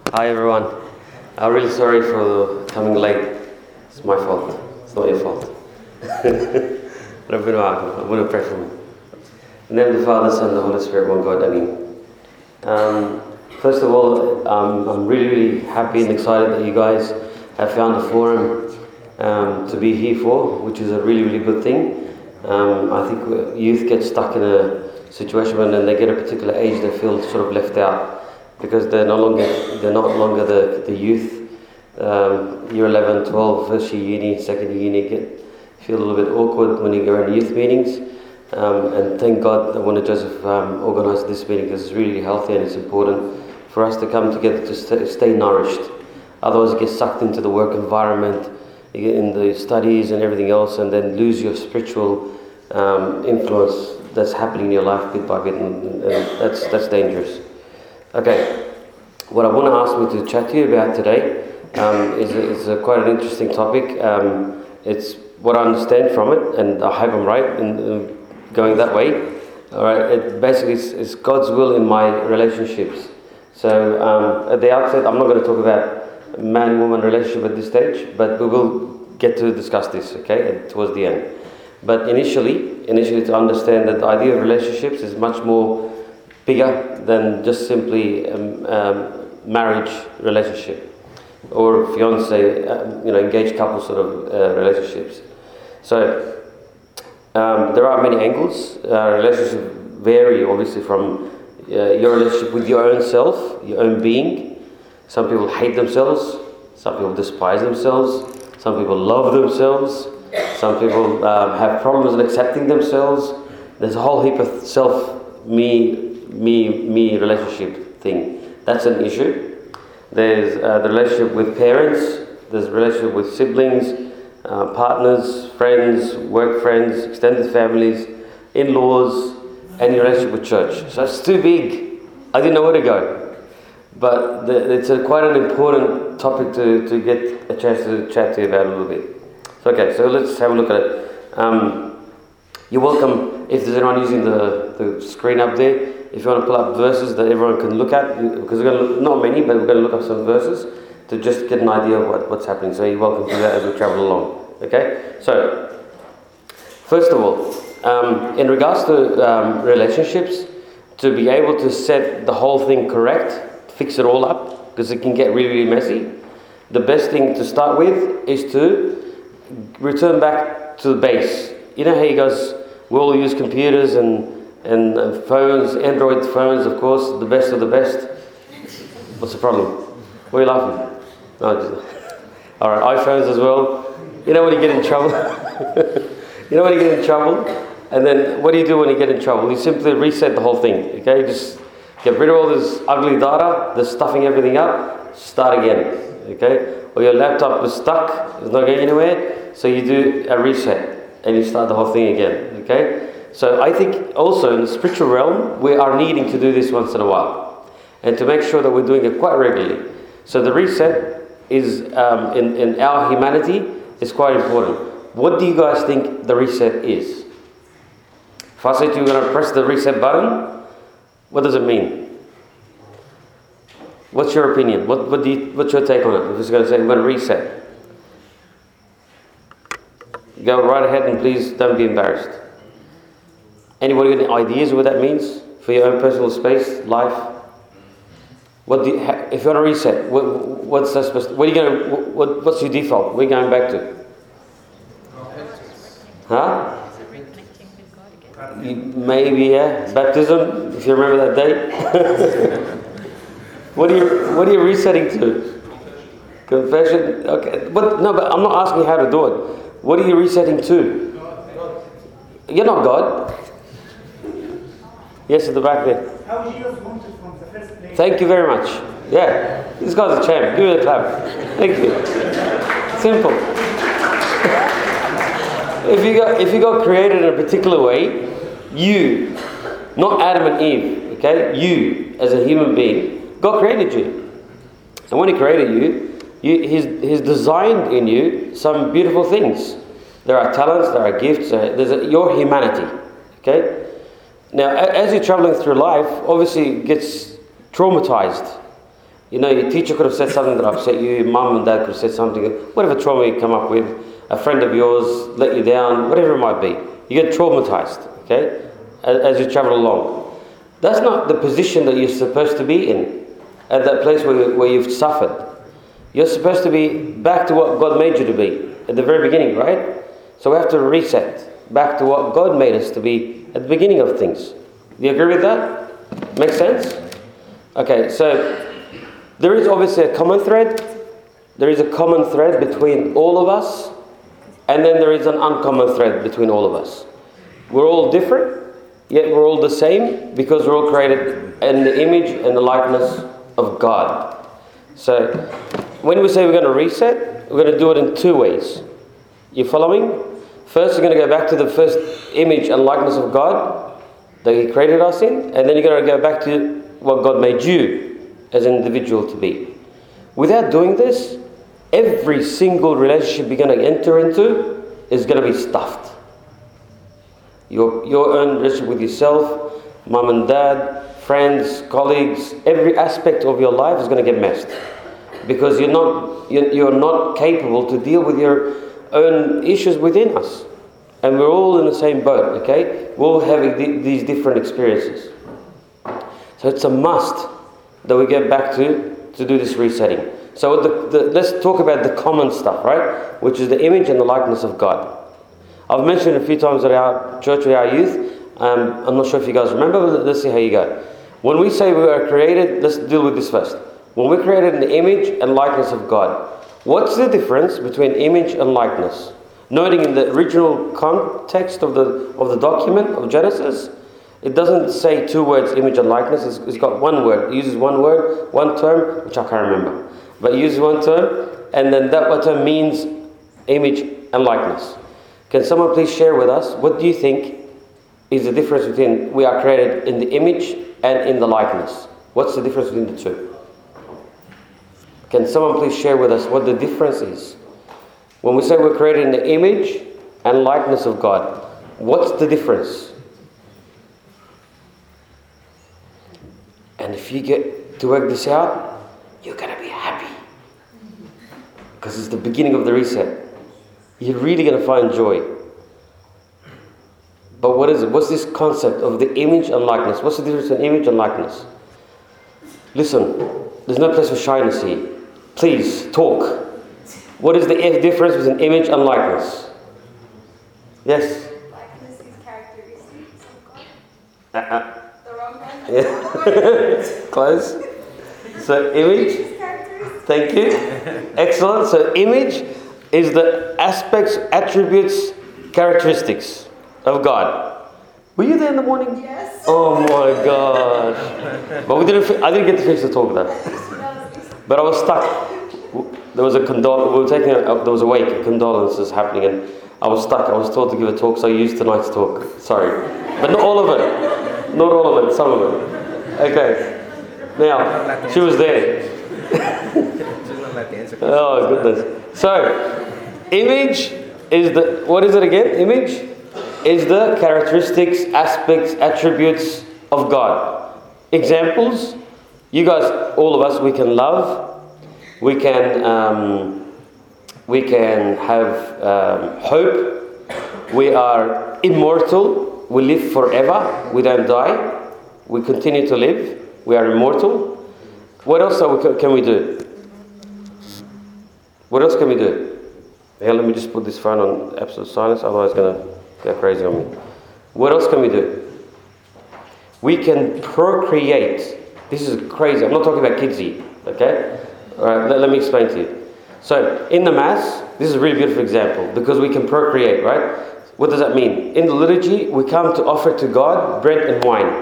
Hi everyone. I'm really sorry for coming late. It's my fault. It's not your fault. But I'm going to pray for me. In the name of the Father, Son, and the Holy Spirit, one God. Amen. First of all, I'm really happy and excited that you guys have found a forum to be here for, which is a really good thing. I think youth get stuck in a situation when they get a particular age, they feel sort of left out because they're not longer the youth. Year 11, 12, first year uni, second year uni, feel a little bit awkward when you go around youth meetings. And thank God that Wanda Joseph organised this meeting because it's really healthy and it's important for us to come together to stay nourished. Otherwise you get sucked into the work environment, you get in the studies and everything else, and then lose your spiritual influence that's happening in your life bit by bit, and that's dangerous. Okay, what I want to ask me to chat to you about today is quite an interesting topic. It's what I understand from it, and I hope I'm right in going that way. All right, it basically is God's will in my relationships. So at the outset, I'm not going to talk about man-woman relationship at this stage, but we will get to discuss this, okay, towards the end. But initially to understand that the idea of relationships is much more bigger than just simply marriage relationship or fiance, engaged couple sort of relationships. So there are many angles. Relationships vary obviously from your relationship with your own self, your own being. Some people hate themselves, some people despise themselves, some people love themselves, some people have problems in accepting themselves. There's a whole heap of me relationship thing. That's an issue. There's the relationship with parents, there's a relationship with siblings, partners, friends, work friends, extended families, in-laws, and your relationship with church. So it's too big. I didn't know where to go. But it's quite an important topic to get a chance to chat to you about a little bit. So let's have a look at it. You're welcome, if there's anyone using the screen up there, if you want to pull up verses that everyone can look at, because we're going to look, not many, but we're going to look up some verses to just get an idea of what's happening. So you're welcome to do that as we travel along. Okay? So, first of all, in regards to relationships, to be able to set the whole thing correct, fix it all up, because it can get really messy, the best thing to start with is to return back to the base. You know how you guys, we all use computers and phones, Android phones, of course, the best of the best. What's the problem? Why are you laughing? No, alright, iPhones as well. You know when you get in trouble? And then what do you do when you get in trouble? You simply reset the whole thing, okay? Just get rid of all this ugly data that's stuffing everything up, start again, okay? Or your laptop is stuck, it's not going anywhere, so you do a reset and you start the whole thing again, okay? So I think also in the spiritual realm, we are needing to do this once in a while and to make sure that we're doing it quite regularly. So the reset is, in our humanity, is quite important. What do you guys think the reset is? If I say to you, we're going to press the reset button, what does it mean? What's your opinion? What's your take on it? If it's going to say, we're going to reset. Go right ahead and please don't be embarrassed. Anybody got any ideas of what that means for your own personal space, life? If you want to reset, what's that supposed to, what's your default? What are you going back to? Huh? Maybe, yeah. Baptism, if you remember that date. What are you resetting to? Confession? Okay. But I'm not asking how to do it. What are you resetting to? You're not God. Yes, at the back there. How Jesus wanted from the first place. Thank you very much. Yeah, this guy's a champ. Give it a clap. Thank you. Simple. If you got created in a particular way, you, not Adam and Eve, okay? You, as a human being, God created you. And when He created you, He's designed in you some beautiful things. There are talents, there are gifts, your humanity, okay? Now, as you're traveling through life, obviously it gets traumatized. You know, your teacher could have said something that upset you, your mum and dad could have said something, whatever trauma you come up with, a friend of yours let you down, whatever it might be. You get traumatized, okay, as you travel along. That's not the position that you're supposed to be in, at that place where you've suffered. You're supposed to be back to what God made you to be, at the very beginning, right? So we have to reset back to what God made us to be at the beginning of things. Do you agree with that? Makes sense? Okay, so there is obviously a common thread. There is a common thread between all of us, and then there is an uncommon thread between all of us. We're all different, yet we're all the same because we're all created in the image and the likeness of God. So when we say we're going to reset, we're going to do it in two ways. You following? First, you're going to go back to the first image and likeness of God that He created us in, and then you're going to go back to what God made you as an individual to be. Without doing this, every single relationship you're going to enter into is going to be stuffed. Your own relationship with yourself, mum and dad, friends, colleagues, every aspect of your life is going to get messed. Because you're not capable to deal with your own issues within us. And we're all in the same boat, okay? We're all having these different experiences. So it's a must that we get back to do this resetting. So let's talk about the common stuff, right? Which is the image and the likeness of God. I've mentioned a few times at our church with our youth. I'm not sure if you guys remember, but let's see how you go. When we say we are created, let's deal with this first. When we're created in the image and likeness of God, what's the difference between image and likeness? Noting in the original context of the document of Genesis, it doesn't say two words, image and likeness. It's got one word. It uses one word, one term, which I can't remember. But it uses one term, and then that term means image and likeness. Can someone please share with us, what do you think is the difference between we are created in the image and in the likeness? What's the difference between the two? Can someone please share with us what the difference is? When we say we're created in the image and likeness of God, what's the difference? And if you get to work this out, you're going to be happy. Because it's the beginning of the reset. You're really going to find joy. But what is it? What's this concept of the image and likeness? What's the difference in image and likeness? Listen, there's no place for shyness here. Please, talk. What is the difference between image and likeness? Yes? Likeness is characteristics of God. The wrong one? Yeah. Close. So image. Thank you. Excellent. So image is the aspects, attributes, characteristics of God. Were you there in the morning? Yes. Oh my gosh. But I didn't get to finish the talk though. But I was stuck. There was a there was a wake, condolences happening, and I was stuck. I was told to give a talk, so I used tonight's talk. Sorry. But not all of it. Not all of it, some of it. Okay. Now, she was there. Oh, goodness. So, image is what is it again? Image is the characteristics, aspects, attributes of God. Examples, you guys, all of us, we can love, we can have hope, we are immortal, we live forever, we don't die, we continue to live, we are immortal. What else can we do? What else can we do? Here, let me just put this phone on absolute silence, otherwise it's going to go crazy on me. What else can we do? We can procreate. This is crazy. I'm not talking about kids here, okay? All right, let me explain to you. So, in the Mass, this is a really beautiful example because we can procreate, right? What does that mean? In the liturgy, we come to offer to God bread and wine.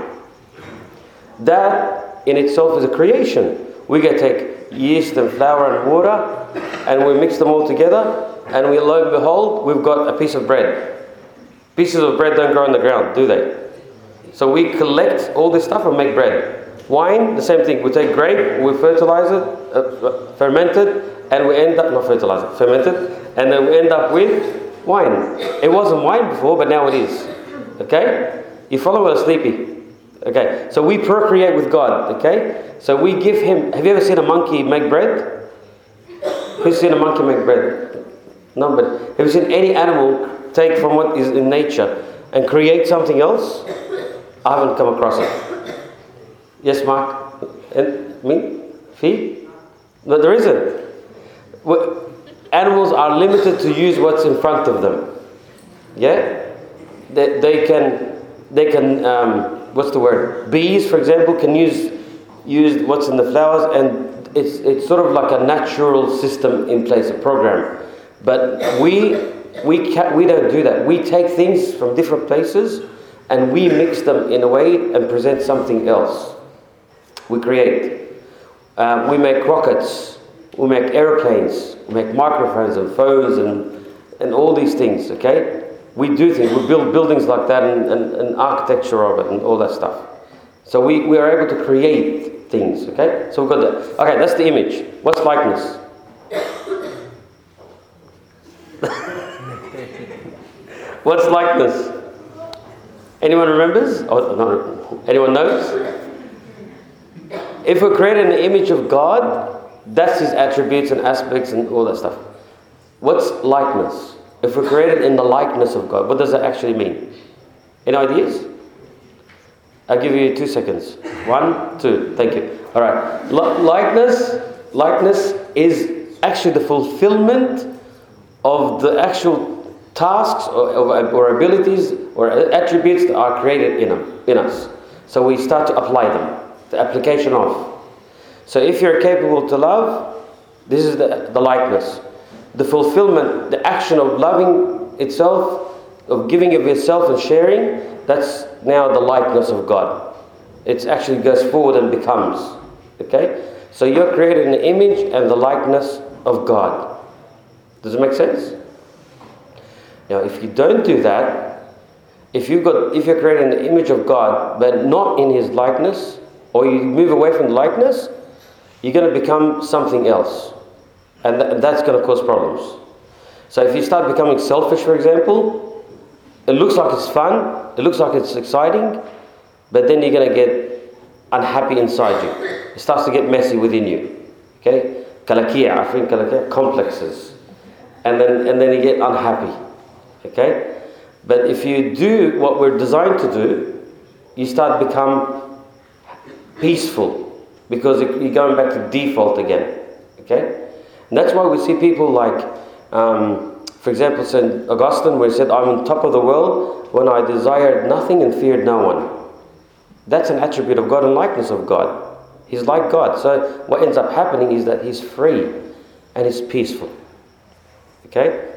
That in itself is a creation. We can take yeast and flour and water and we mix them all together and lo and behold, we've got a piece of bread. Pieces of bread don't grow on the ground, do they? So we collect all this stuff and make bread. Wine, the same thing. We take grape, we fertilize it, ferment it, and we end up, not fertilize it, ferment it, and then we end up with wine. It wasn't wine before, but now it is. Okay? You follow or sleepy? Okay, so we procreate with God, okay? So we give him... Have you ever seen a monkey make bread? Who's seen a monkey make bread? No, but have you seen any animal take from what is in nature and create something else? I haven't come across it. Yes, Mark? And me? Fee? No, there isn't. Animals are limited to use what's in front of them. Yeah? They can what's the word? Bees, for example, can use what's in the flowers, and it's sort of like a natural system in place, a program. But we don't do that. We take things from different places and we mix them in a way and present something else. We create. We make rockets. We make airplanes. We make microphones and phones and all these things. Okay. We do things, we build buildings like that and architecture of it and all that stuff. So we are able to create things, okay? So we've got that. Okay, that's the image. What's likeness? What's likeness? Anyone remembers? Oh, no. Anyone knows? If we're created in the image of God, that's his attributes and aspects and all that stuff. What's likeness? If we're created in the likeness of God, what does that actually mean? Any ideas? I'll give you 2 seconds. 1, 2. Thank you. All right. Likeness is actually the fulfillment of the actual tasks or abilities or attributes that are created in us. So we start to apply them. The application of. So if you're capable to love, this is the likeness. The fulfillment, the action of loving itself, of giving of yourself and sharing, that's now the likeness of God. It actually goes forward and becomes. Okay? So you're created in the image and the likeness of God. Does it make sense? Now, if you don't do that, if you're created in the image of God, but not in his likeness, or you move away from the likeness, you're going to become something else. And that's going to cause problems. So if you start becoming selfish, for example, it looks like it's fun, it looks like it's exciting, but then you're going to get unhappy inside you. It starts to get messy within you. Okay? Complexes. And then you get unhappy. Okay? But if you do what we're designed to do, you start to become peaceful, because you're going back to default again. Okay? And that's why we see people like, for example, St. Augustine, where he said, I'm on top of the world when I desired nothing and feared no one. That's an attribute of God and likeness of God. He's like God. So what ends up happening is that he's free and he's peaceful. Okay?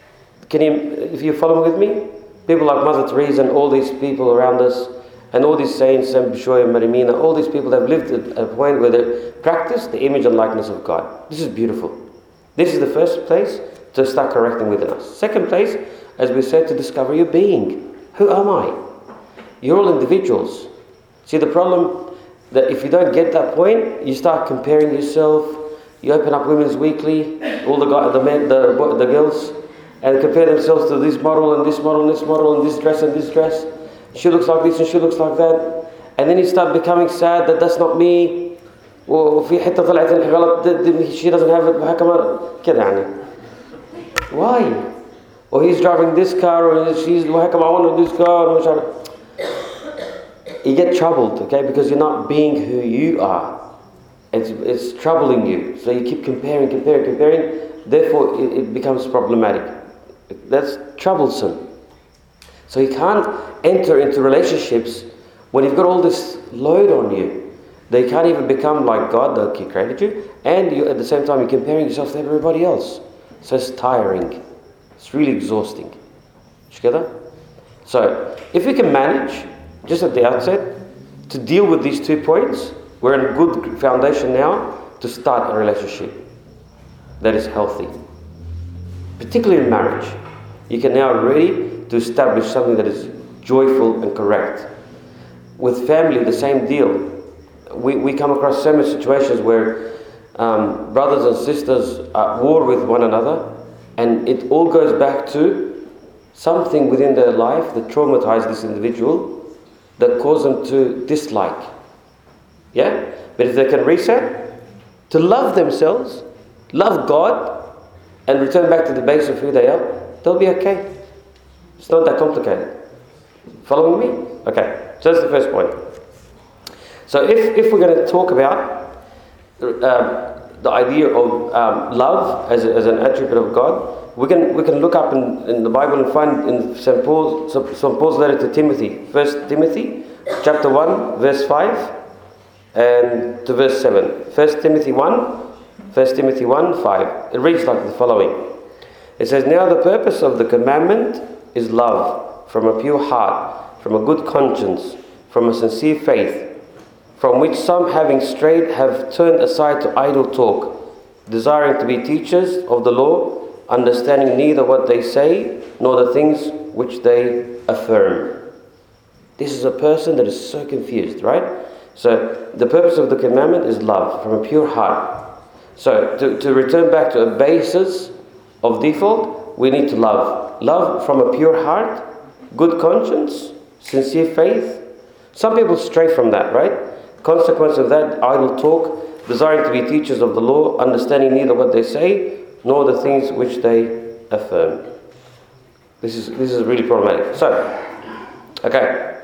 If you follow with me? People like Mother Teresa and all these people around us, and all these saints, Saint Bishoy and Marimina, all these people have lived at a point where they practice the image and likeness of God. This is beautiful. This is the first place to start correcting within us. Second place, as we said, to discover your being. Who am I? You're all individuals. See, the problem that if you don't get that point, you start comparing yourself. You open up Women's Weekly, all the guys, the men, the girls, and compare themselves to this model and this model and this model and this dress and this dress. She looks like this and she looks like that. And then you start becoming sad that that's not me. وفي حتة طلعت غلط, she doesn't have it. كده يعني. Why? Or he's driving this car, or she's, how come I want this car? You get troubled, okay, because you're not being who you are. It's troubling you. So you keep comparing. Therefore, it becomes problematic. That's troublesome. So you can't enter into relationships when you've got all this load on you. They can't even become like God that created you, and you, at the same time, you're comparing yourself to everybody else. So it's tiring. It's really exhausting. Together? So, if we can manage, just at the outset, to deal with these 2 points, we're in a good foundation now to start a relationship that is healthy. Particularly in marriage. You can now ready to establish something that is joyful and correct. With family, the same deal. We come across so many situations where brothers and sisters are at war with one another, and it all goes back to something within their life that traumatized this individual, that cause them to dislike. Yeah? But if they can reset, to love themselves, love God, and return back to the base of who they are, they'll be okay. It's not that complicated. Following me? Okay, so that's the first point. So if we're going to talk about the idea of love as an attribute of God, we can look up in the Bible and find in St. Paul's letter to Timothy, 1 Timothy chapter 1 verse 5 and to verse 7. 1 Timothy 1 5. It reads like the following. It says, "Now the purpose of the commandment is love from a pure heart, from a good conscience, from a sincere faith, from which some, having strayed, have turned aside to idle talk, desiring to be teachers of the law, understanding neither what they say nor the things which they affirm." This is a person that is so confused, right? So the purpose of the commandment is love from a pure heart. So to return back to a basis of default, we need to love. Love from a pure heart, good conscience, sincere faith. Some people stray from that, right? Consequence of that, idle talk, desiring to be teachers of the law, understanding neither what they say nor the things which they affirm. This is really problematic. So, okay.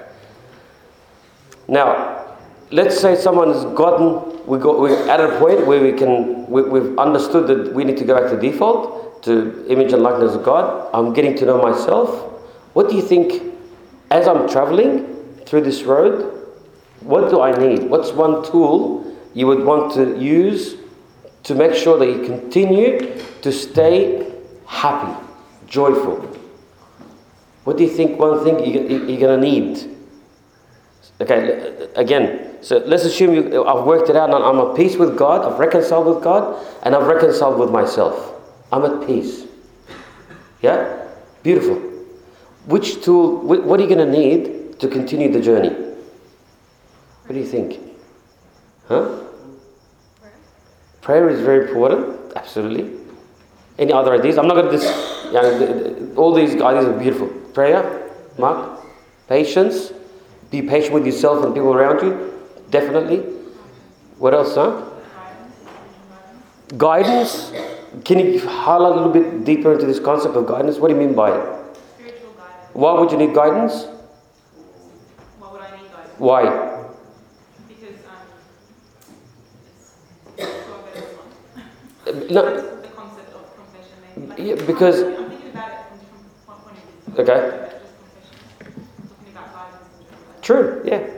Now, let's say someone has we're at a point where we've understood that we need to go back to default, to image and likeness of God. I'm getting to know myself. What do you think, as I'm traveling through this road, what do I need? What's one tool you would want to use to make sure that you continue to stay happy, joyful? What do you think one thing you're going to need? Okay, again, so let's assume I've worked it out and I'm at peace with God, I've reconciled with God, and I've reconciled with myself. I'm at peace. Yeah? Beautiful. Which tool, what are you going to need to continue the journey? What do you think? Huh? Prayer is very important, absolutely. Any other ideas? I'm not going to all these ideas are beautiful. Prayer, Mark, patience. Be patient with yourself and people around you. Definitely. What else, huh? Guidance. Can you highlight a little bit deeper into this concept of guidance? What do you mean by it? Spiritual guidance. Why would you need guidance? Why would I need guidance? Why? Because it's so better. No. The concept of confession. Like, Yeah, because. I'm thinking about it from different point of view. Okay. Just confession. Talking about guidance and things like that. True. Yeah.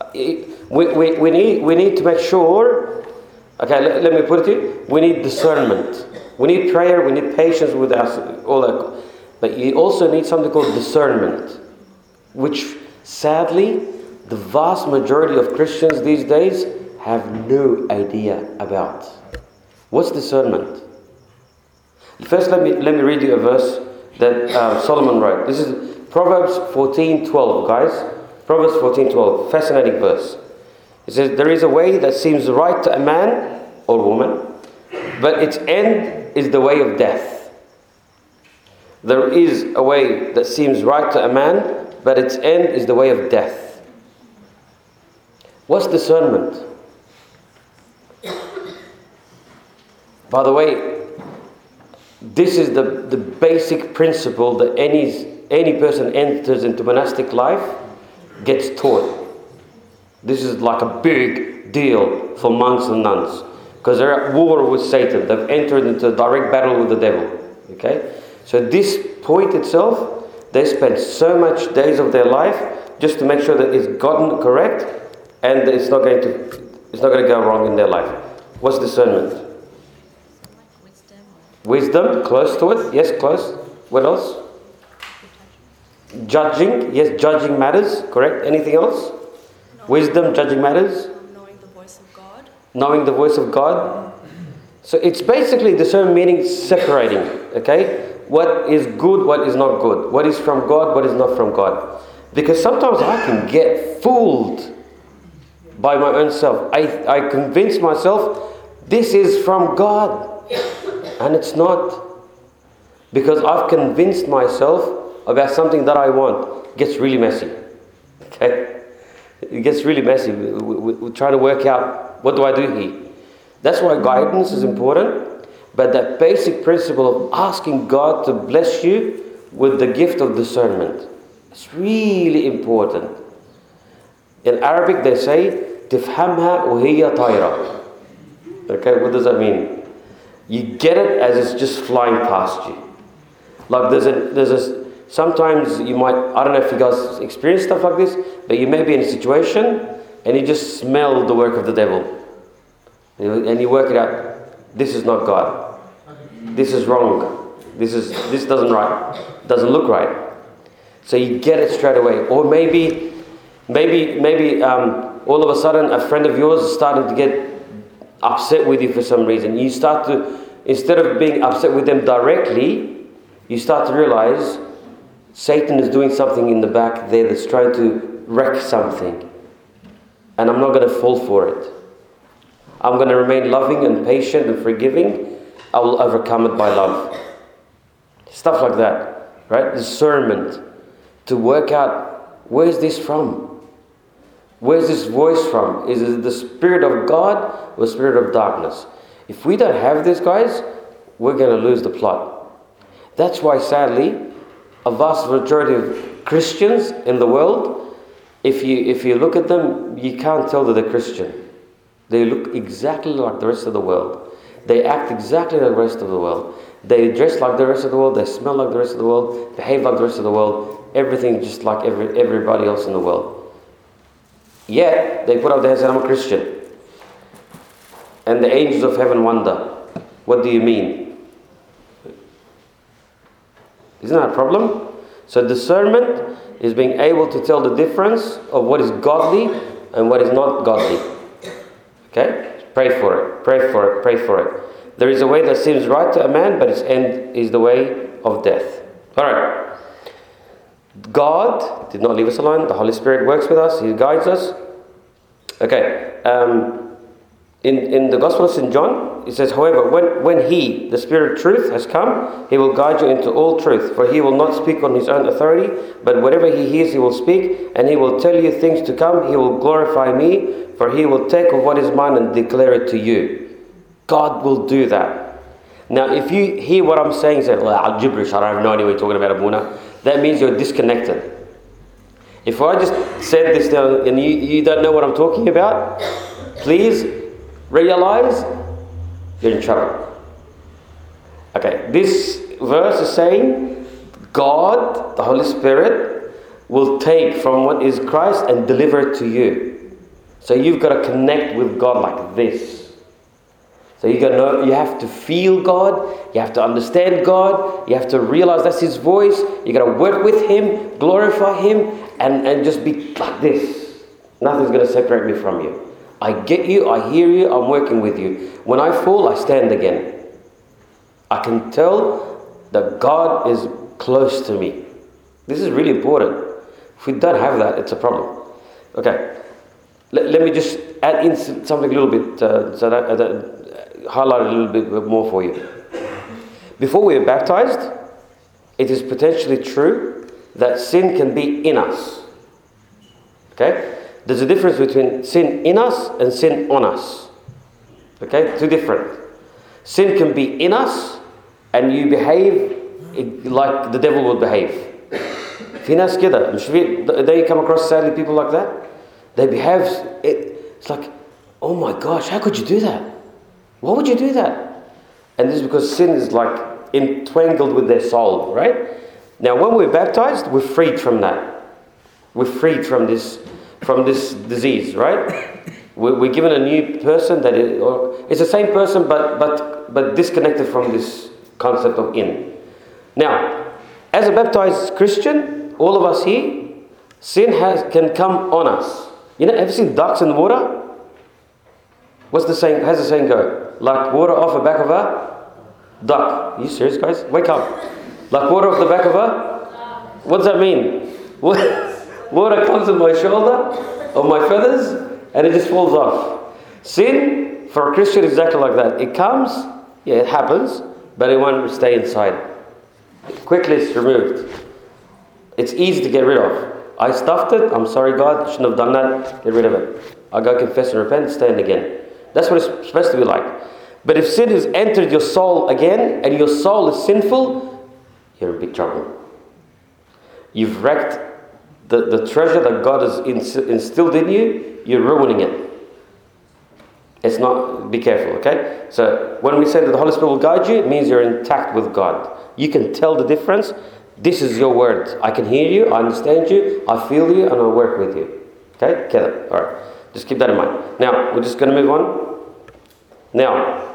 We need to make sure. Okay, let me put it to you. We need discernment. We need prayer. We need patience with us. All that. But you also need something called discernment, which sadly the vast majority of Christians these days have no idea about. What's discernment? First, let me read you a verse that Solomon wrote. This is Proverbs 14:12, guys. Proverbs 14:12, fascinating verse. It says, "There is a way that seems right to a man or woman, but its end is the way of death. There is a way that seems right to a man, but its end is the way of death." What's discernment? By the way, this is the basic principle that any person enters into monastic life gets taught. This is like a big deal for monks and nuns, because they're at war with Satan. They've entered into a direct battle with the devil. Okay? So this point itself, they spend so much days of their life just to make sure that it's gotten correct and that it's not going to go wrong in their life. What's discernment? Wisdom, close to it. Yes, close. What else? Judging. Yes, judging matters. Correct. Anything else? Wisdom, judging matters. Knowing the voice of God. Knowing the voice of God. So it's basically discernment, meaning separating. Okay? What is good, what is not good. What is from God, what is not from God. Because sometimes I can get fooled by my own self. I convince myself this is from God. And it's not. Because I've convinced myself about something that I want. It gets really messy. Okay? it gets really messy. We're trying to work out, what do I do here? That's why guidance is important. But that basic principle of asking God to bless you with the gift of discernment, it's really important. In Arabic they say, تفهمها وهي طايرة. Okay, what does that mean? You get it as it's just flying past you. Like sometimes you might, I don't know if you guys experience stuff like this, but you may be in a situation and you just smell the work of the devil. And you work it out. This is not God. This is wrong. This doesn't look right. So you get it straight away. Or maybe all of a sudden a friend of yours is starting to get upset with you for some reason. You start to, instead of being upset with them directly, you start to realize Satan is doing something in the back there that's trying to wreck something. And I'm not going to fall for it. I'm going to remain loving and patient and forgiving. I will overcome it by love. Stuff like that, right? Discernment. To work out, where's this from? Where's this voice from? Is it the Spirit of God or the Spirit of darkness? If we don't have this, guys, we're going to lose the plot. That's why, sadly, a vast majority of Christians in the world, if you look at them, you can't tell that they're Christian. They look exactly like the rest of the world. They act exactly like the rest of the world. They dress like the rest of the world. They smell like the rest of the world. Behave like the rest of the world. Everything just like everybody else in the world. Yet, they put up their hands and say, I'm a Christian. And the angels of heaven wonder, what do you mean? Isn't that a problem? So discernment is being able to tell the difference of what is godly and what is not godly. Okay? Pray for it. Pray for it. Pray for it. There is a way that seems right to a man, but its end is the way of death. Alright. God did not leave us alone. The Holy Spirit works with us. He guides us. Okay. In the Gospel of St. John, it says, however, when He, the Spirit of truth, has come, He will guide you into all truth. For He will not speak on His own authority, but whatever He hears, He will speak, and He will tell you things to come. He will glorify Me, for He will take of what is mine and declare it to you. God will do that. Now, if you hear what I'm saying, say, well, gibberish, I have no idea what you're talking about, Abuna. That means you're disconnected. If I just said this now and you don't know what I'm talking about, please realize you're in trouble. Okay, this verse is saying God, the Holy Spirit, will take from what is Christ and deliver it to you. So you've got to connect with God like this. So you got to know, you have to feel God, you have to understand God, you have to realize that's His voice, you got to work with Him, glorify Him, and just be like this. Nothing's going to separate me from you. I get you, I hear you, I'm working with you. When I fall, I stand again. I can tell that God is close to me. This is really important. If we don't have that, it's a problem. Okay, let me just add in something a little bit, so that highlight a little bit more for you. Before we are baptized, it is potentially true that sin can be in us. Okay? There's a difference between sin in us and sin on us. Okay? Two different. Sin can be in us and you behave like the devil would behave. في ناس كده don't you come across sadly people like that? They behave, it's like, oh my gosh, how could you do that? Why would you do that? And this is because sin is like entwined with their soul, right? Now when we're baptized, we're freed from that. We're freed from this disease, right? We're given a new person that is, or it's the same person but disconnected from this concept of in. Now, as a baptized Christian, all of us here, sin can come on us. You know, have you seen ducks in the water? What's the saying? How's the saying go? Like water off the back of a duck. Are you serious, guys? Wake up. Like water off the back of a... What does that mean? Water comes on my shoulder, on my feathers, and it just falls off. Sin, for a Christian, is exactly like that. It comes, yeah, it happens, but it won't stay inside. Quickly it's removed. It's easy to get rid of. I stuffed it. I'm sorry, God. Shouldn't have done that. Get rid of it. I go confess and repent. Stand again. That's what it's supposed to be like. But if sin has entered your soul again, and your soul is sinful, you're in big trouble. You've wrecked the treasure that God has instilled in you. You're ruining it. It's not, be careful, okay? So when we say that the Holy Spirit will guide you, it means you're intact with God. You can tell the difference. This is your word. I can hear you, I understand you, I feel you, and I work with you. Okay? Get it. Alright. Just keep that in mind. Now, we're just going to move on. Now,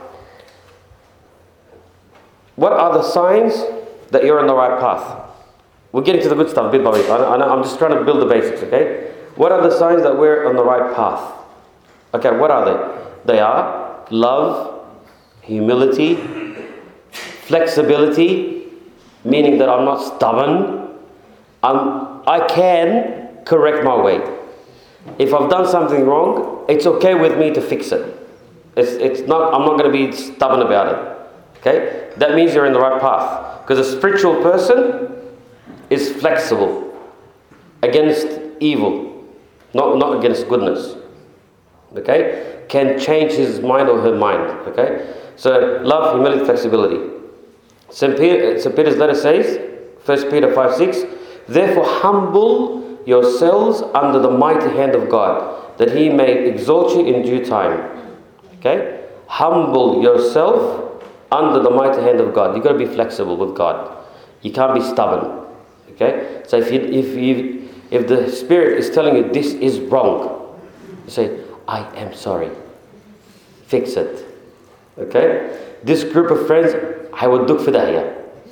what are the signs that you're on the right path? We're getting to the good stuff bit by bit. I'm just trying to build the basics, okay? What are the signs that we're on the right path? Okay, what are they? They are love, humility, flexibility, meaning that I'm not stubborn. I can correct my way. If I've done something wrong, it's okay with me to fix it. I'm not going to be stubborn about it. Okay? That means you're in the right path. Because a spiritual person is flexible against evil, not against goodness. Okay? Can change his mind or her mind. Okay? So, love, humility, flexibility. St. Peter's letter says, 1 Peter 5:6, therefore humble yourselves under the mighty hand of God, that he may exalt you in due time. Okay? Humble yourself under the mighty hand of God. You've got to be flexible with God. You can't be stubborn. Okay? So if the Spirit is telling you this is wrong, you say, I am sorry. Fix it. Okay? This group of friends, I would look for that here.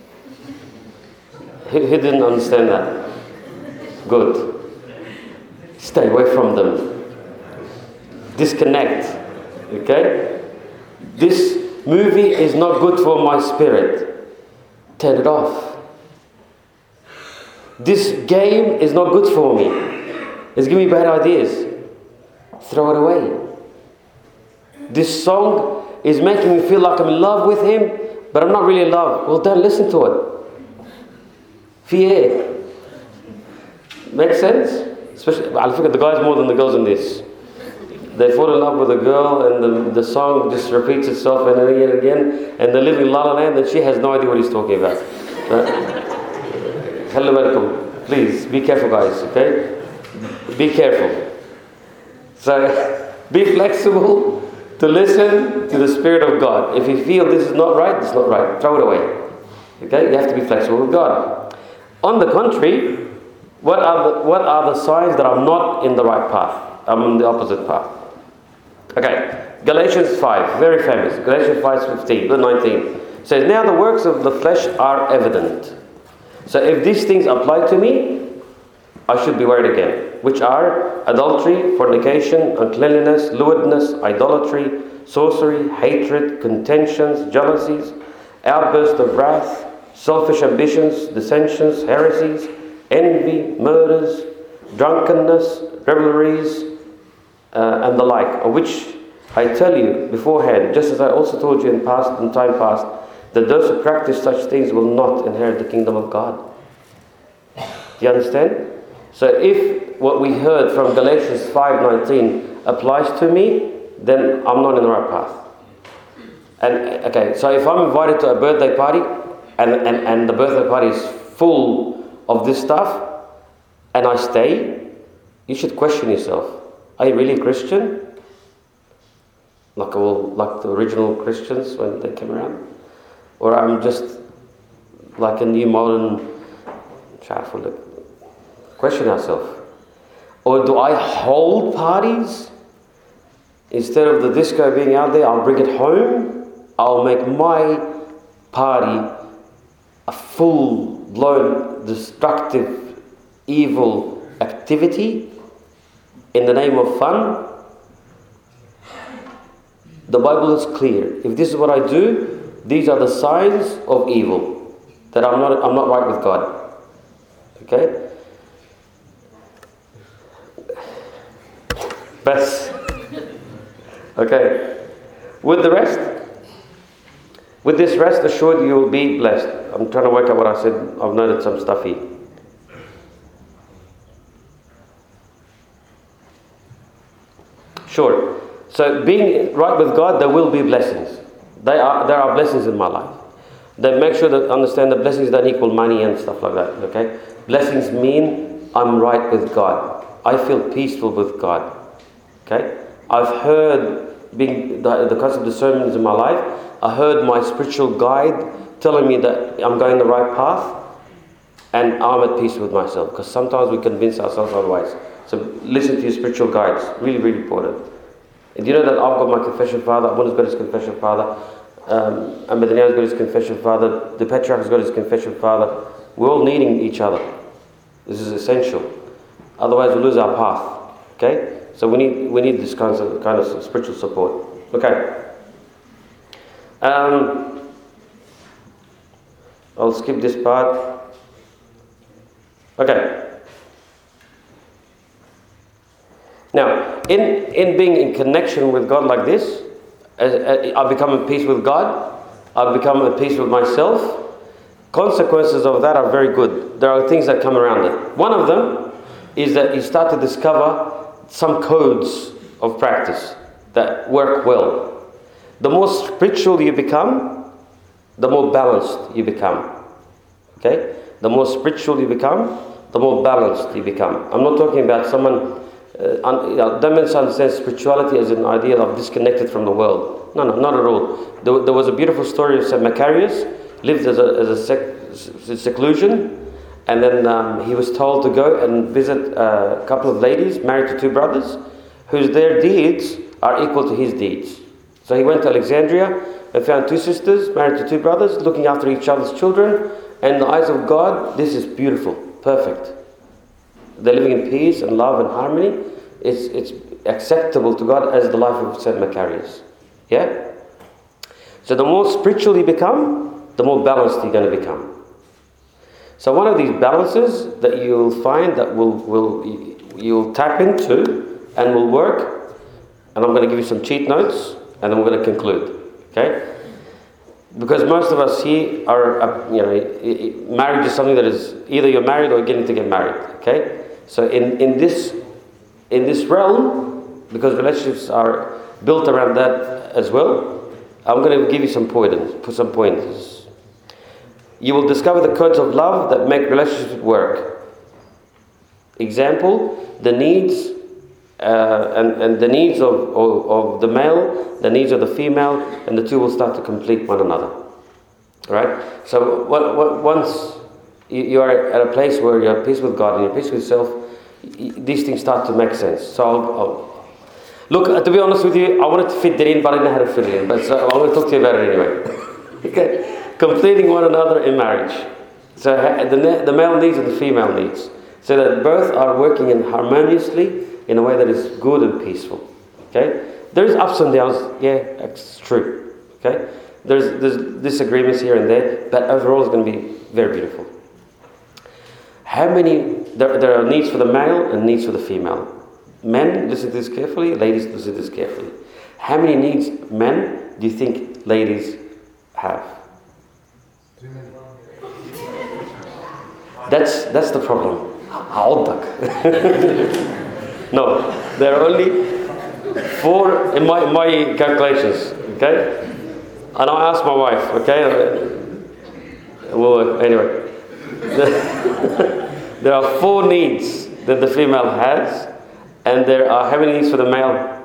Who didn't understand that? Good. Stay away from them. Disconnect. Okay? This movie is not good for my spirit. Turn it off. This game is not good for me. It's giving me bad ideas. Throw it away. This song is making me feel like I'm in love with him, but I'm not really in love. Well, don't listen to it. Fear. Makes sense? Especially, I look at the guys more than the girls in this. They fall in love with a girl, and the song just repeats itself again and again, and they live in La La Land, and she has no idea what he's talking about. Hello, welcome. Please, be careful, guys, okay? Be careful. So, be flexible to listen to the Spirit of God. If you feel this is not right, it's not right. Throw it away. Okay? You have to be flexible with God. On the contrary, what are the signs that I'm not in the right path? I'm on the opposite path. Okay, Galatians 5, very famous. Galatians 5:15, verse 19 says, now the works of the flesh are evident. So if these things apply to me, I should be worried again, which are adultery, fornication, uncleanliness, lewdness, idolatry, sorcery, hatred, contentions, jealousies, outbursts of wrath, selfish ambitions, dissensions, heresies, envy, murders, drunkenness, revelries, and the like, of which I tell you beforehand, just as I also told you in time past, that those who practice such things will not inherit the kingdom of God. Do you understand? So if what we heard from Galatians 5:19 applies to me, then I'm not in the right path. And okay, so if I'm invited to a birthday party and the birthday party is full of this stuff and I stay, you should question yourself. Are you really a Christian? Like the original Christians when they came around? Or I'm just like a new modern Catholic? Question ourselves. Or do I hold parties? Instead of the disco being out there, I'll bring it home. I'll make my party a full-blown, destructive, evil activity in the name of fun. The Bible is clear. If this is what I do, these are the signs of evil. That I'm not right with God. Okay? Best. Okay. With this rest assured you will be blessed. I'm trying to work out what I said. I've noted some stuff here. Sure. So being right with God, there will be blessings. There are blessings in my life. Then make sure that understand that blessings don't equal money and stuff like that. Okay? Blessings mean I'm right with God. I feel peaceful with God. Okay? I've heard being the concept of sermons in my life. I heard my spiritual guide telling me that I'm going the right path, and I'm at peace with myself. Because sometimes we convince ourselves otherwise. So listen to your spiritual guides. Really, really important. And you know that I've got my confession father. Abuna's got his confession father. Ahmadiyya's got his confession father. The Patriarch's got his confession father. We're all needing each other. This is essential. Otherwise, we lose our path. Okay? So we need this kind of spiritual support. Okay. I'll skip this part. Okay. Now, in being in connection with God like this, I become at peace with God. I become at peace with myself. Consequences of that are very good. There are things that come around it. One of them is that you start to discover some codes of practice that work well. The more spiritual you become, the more balanced you become. Okay? The more spiritual you become, the more balanced you become. I'm not talking about someone, don't misunderstand spirituality as an idea of disconnected from the world. No, not at all. There was a beautiful story of St. Macarius, lived as a seclusion, and then he was told to go and visit a couple of ladies married to two brothers, their deeds are equal to his deeds. So he went to Alexandria and found two sisters married to two brothers, looking after each other's children, and in the eyes of God, this is beautiful, perfect. They're living in peace and love and harmony. It's acceptable to God as the life of St. Macarius. Yeah? So the more spiritual you become, the more balanced you're going to become. So one of these balances that you'll find that you'll tap into and will work, and I'm going to give you some cheat notes, and then we're going to conclude. Okay? Because most of us here are, marriage is something that is either you're married or getting to get married. Okay? So in this realm, because relationships are built around that as well, I'm going to give you some pointers. You will discover the codes of love that make relationships work. Example, the needs and the needs of the male, the needs of the female, and the two will start to complete one another. Alright? So once you are at a place where you're at peace with God and you're at peace with yourself, these things start to make sense. So look, to be honest with you, I wanted to fit that in, but I didn't know how to fit it in. But so I'm going to talk to you about it anyway. Okay? Completing one another in marriage. So the male needs and the female needs. So that both are working in harmoniously in a way that is good and peaceful. Okay? There's ups and downs. Yeah, it's true. Okay? There's disagreements here and there, but overall it's going to be very beautiful. There are needs for the male and needs for the female. Men, listen to this carefully. Ladies, listen to this carefully. How many needs men do you think ladies have? That's the problem. No, there are only 4 in my calculations. Okay, and I asked my wife. Okay, well, anyway, there are 4 needs that the female has, and there are how many needs for the male?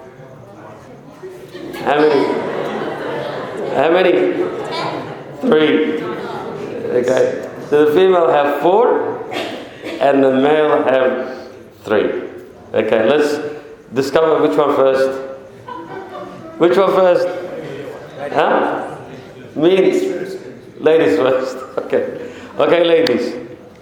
How many? 3. Okay. So the female have 4 and the male have 3. Okay, let's discover which one first. Which one first? Huh? Ladies first. Okay. Okay, ladies.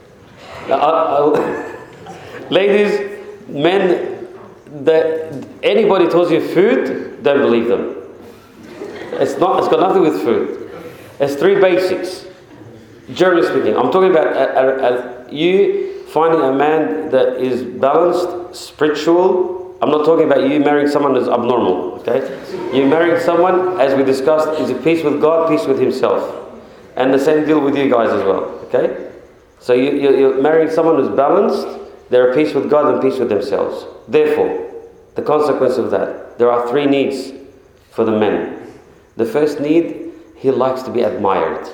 Ladies, men, anybody tells you food, don't believe them. It's got nothing with food. It's 3 basics. Generally speaking, I'm talking about you finding a man that is balanced, spiritual. I'm not talking about you marrying someone who's abnormal, okay? You marrying someone, as we discussed, is at peace with God, peace with himself. And the same deal with you guys as well, okay? So you're marrying someone who's balanced, they're at peace with God and peace with themselves. Therefore, the consequence of that, there are 3 needs for the men. The first need, he likes to be admired.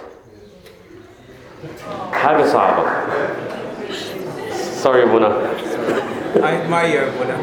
Haga Sahaba. Sorry, Muna. I admire Buddha.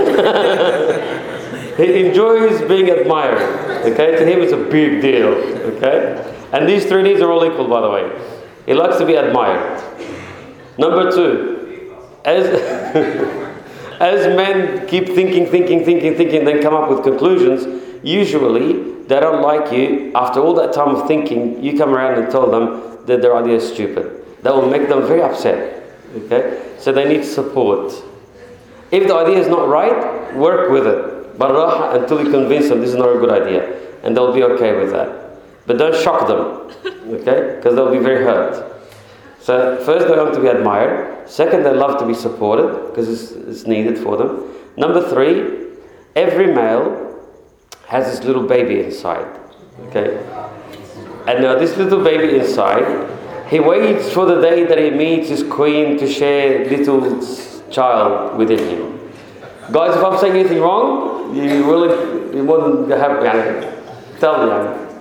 He enjoys being admired. Okay, to him it's a big deal. Okay, and these 3 needs are all equal, by the way. He likes to be admired. Number 2, as as men keep thinking, then come up with conclusions. Usually, they don't like you. After all that time of thinking, you come around and tell them that their idea is stupid. That will make them very upset. Okay, so they need support. If the idea is not right, work with it. Baraha until you convince them this is not a good idea, and they'll be okay with that. But don't shock them, okay? Because they'll be very hurt. So first, they want to be admired. Second, they love to be supported because it's needed for them. Number 3, every male has this little baby inside, okay? And now this little baby inside, he waits for the day that he meets his queen to share little child within him. Guys, if I'm saying anything wrong, you're more than happy. Tell me.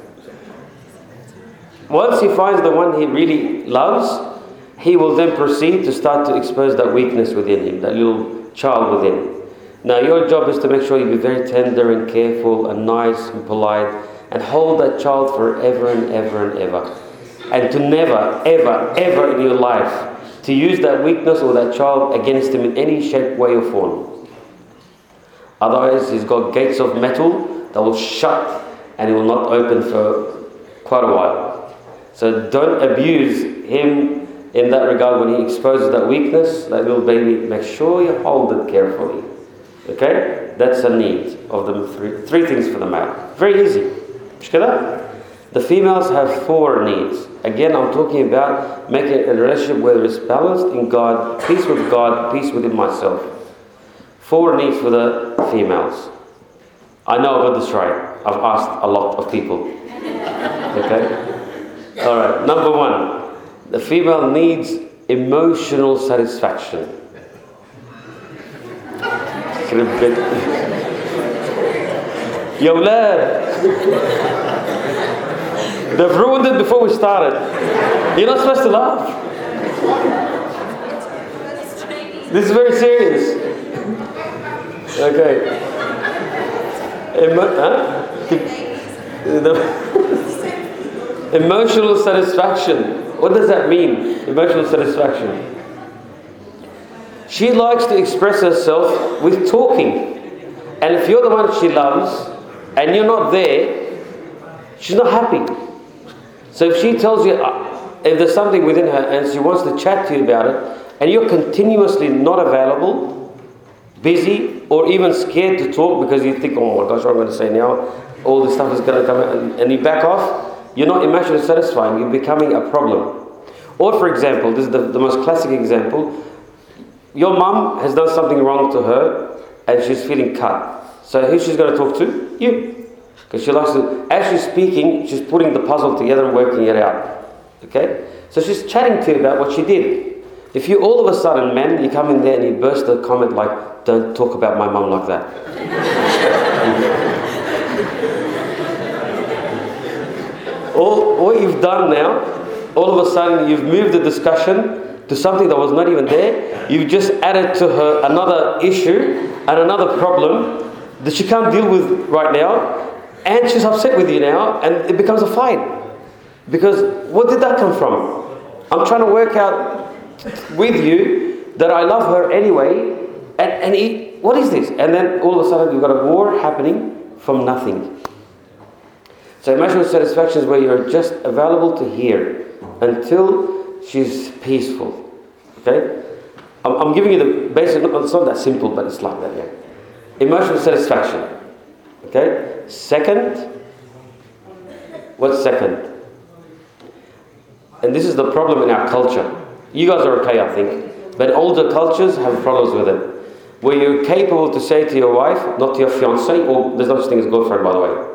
Once he finds the one he really loves, he will then proceed to start to expose that weakness within him, that little child within. Now your job is to make sure you be very tender and careful and nice and polite and hold that child forever and ever and ever. And to never, ever, ever in your life to use that weakness or that child against him in any shape, way or form. Otherwise, he's got gates of metal that will shut and it will not open for quite a while. So don't abuse him in that regard when he exposes that weakness, that little baby. Make sure you hold it carefully. Okay? That's a need of the 3 things for the male. Very easy. The females have 4 needs. Again, I'm talking about making a relationship where it's balanced in God, peace within myself. 4 needs for the females. I know I got this right. I've asked a lot of people. Okay? Alright, number 1. The female needs emotional satisfaction. Ya awlad, they've ruined it before we started. You're not supposed to laugh. This is very serious. Okay. Emotional satisfaction. What does that mean? Emotional satisfaction. She likes to express herself with talking. And if you're the one she loves and you're not there, she's not happy. So if she tells you, if there's something within her and she wants to chat to you about it, and you're continuously not available, busy, or even scared to talk because you think, oh my gosh, what am I going to say now? All this stuff is going to come out, and you back off, you're not emotionally satisfying, you're becoming a problem. Or for example, this is the most classic example, your mum has done something wrong to her and she's feeling cut. So who she's going to talk to? You. Because she likes to, as she's speaking, she's putting the puzzle together and working it out. Okay? So she's chatting to you about what she did. If you all of a sudden, man, you come in there and you burst a comment like, don't talk about my mum like that. All you've done now, all of a sudden you've moved the discussion to something that was not even there. You've just added to her another issue and another problem that she can't deal with right now, and she's upset with you now, and it becomes a fight. Because what did that come from? I'm trying to work out with you that I love her anyway, and what is this? And then all of a sudden you've got a war happening from nothing. So emotional satisfaction is where you're just available to hear until she's peaceful. Okay? I'm giving you the basic, it's not that simple, but it's like that, yeah. Emotional satisfaction. Okay? Second, what's second? And this is the problem in our culture. You guys are okay, I think. But older cultures have problems with it. Where you're capable to say to your wife, not to your fiancé, or there's no such thing as girlfriend, by the way.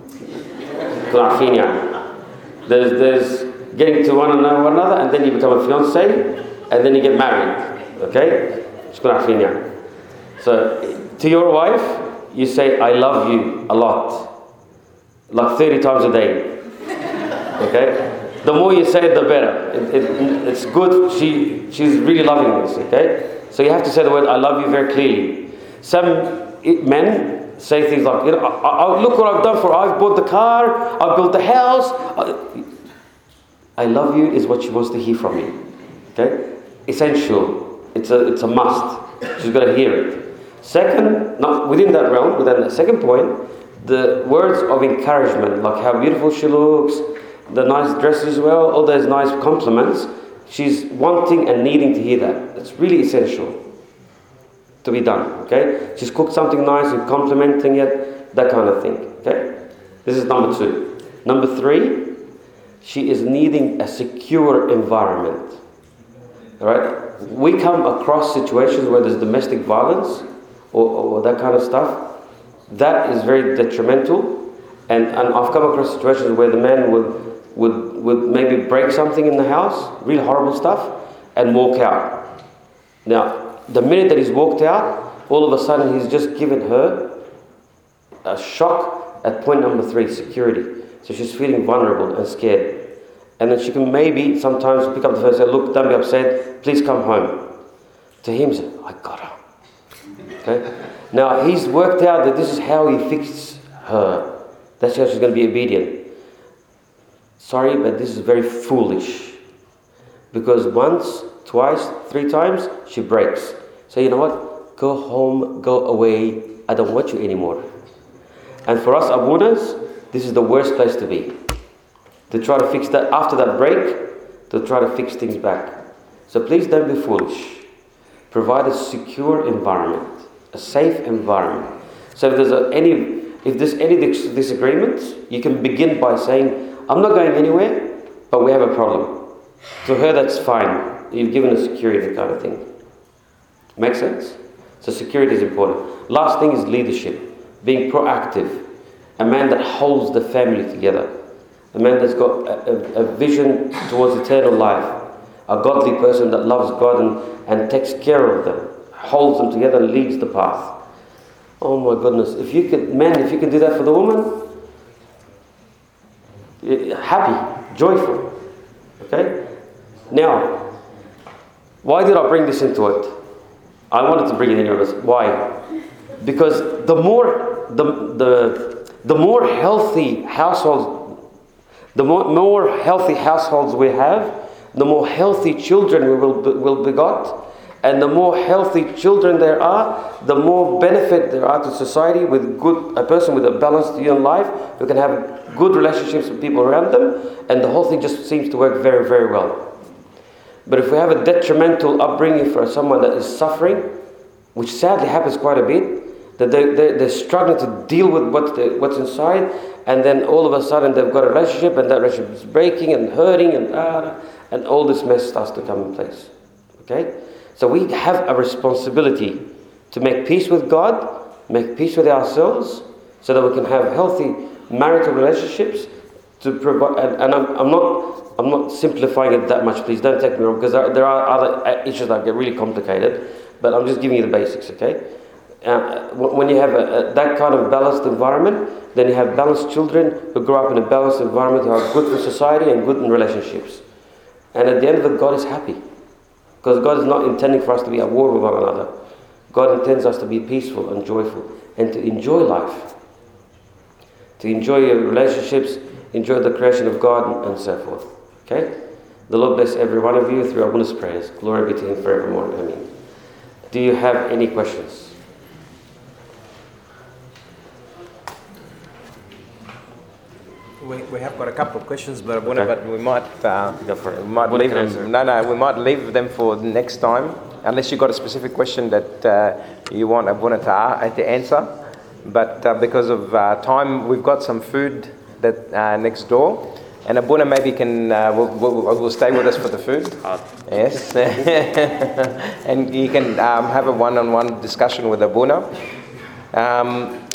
There's getting to one another, and then you become a fiancé, and then you get married. Okay? So to your wife, you say, I love you a lot. Like 30 times a day. Okay? The more you say it, the better. It's good. She's really loving this. Okay? So you have to say the word, I love you, very clearly. Some men say things like, look what I've done for her. I've bought the car. I've built the house. I love you is what she wants to hear from you. Okay? Essential. It's a must. She's got to hear it. Second, not within that realm, within that second point, the words of encouragement, like how beautiful she looks, the nice dress as well, all those nice compliments. She's wanting and needing to hear that. It's really essential to be done. Okay? She's cooked something nice, you're complimenting it, that kind of thing. Okay? This is number 2. Number 3, she is needing a secure environment. Alright? We come across situations where there's domestic violence or that kind of stuff. That is very detrimental. And I've come across situations where the man would maybe break something in the house, really horrible stuff, and walk out. Now, the minute that he's walked out, all of a sudden he's just given her a shock at point number 3, security. So she's feeling vulnerable and scared. And then she can maybe sometimes pick up the phone and say, look, don't be upset, please come home. To him, say, I got her. Okay? Now, he's worked out that this is how he fixed her. That's how she's going to be obedient. Sorry, but this is very foolish. Because once, twice, 3 times, she breaks. So you know what? Go home, go away. I don't want you anymore. And for us Abunas, this is the worst place to be. To try to fix that, after that break, to try to fix things back. So please don't be foolish. Provide a secure environment, a safe environment. So if there's any disagreements, you can begin by saying, I'm not going anywhere, but we have a problem. To her, that's fine. You've given her security, kind of thing. Make sense? So security is important. Last thing is leadership. Being proactive. A man that holds the family together. A man that's got a vision towards eternal life. A godly person that loves God and takes care of them. Holds them together and leads the path. Oh my goodness. If you can do that for the woman, happy, joyful. Okay? Now, why did I bring this into it? I wanted to bring it into it. Why? Because the more healthy households, the more healthy households we have, the more healthy children we will begot, and the more healthy children there are, the more benefit there are to society. With a person with a balanced human life who can have good relationships with people around them, and the whole thing just seems to work very, very well. But if we have a detrimental upbringing for someone that is suffering, which sadly happens quite a bit, that they're struggling to deal with what's inside, and then all of a sudden they've got a relationship, and that relationship is breaking and hurting, and all this mess starts to come in place. Okay? So we have a responsibility to make peace with God, make peace with ourselves, so that we can have healthy marital relationships. To provide, and I'm not simplifying it that much. Please don't take me wrong, because there are other issues that get really complicated. But I'm just giving you the basics. Okay? When you have that kind of balanced environment, then you have balanced children who grow up in a balanced environment, who are good for society and good in relationships. And at the end of it, God is happy. Because God is not intending for us to be at war with one another. God intends us to be peaceful and joyful and to enjoy life. To enjoy your relationships, enjoy the creation of God, and so forth. Okay? The Lord bless every one of you through our bonus prayers. Glory be to Him forevermore. Amen. Do you have any questions? We have got a couple of questions, but we might leave them for next time, unless you've got a specific question that you want Abuna to answer. But because of time, we've got some food that next door, and Abuna maybe will stay with us for the food. Yes, and you can have a one-on-one discussion with Abuna.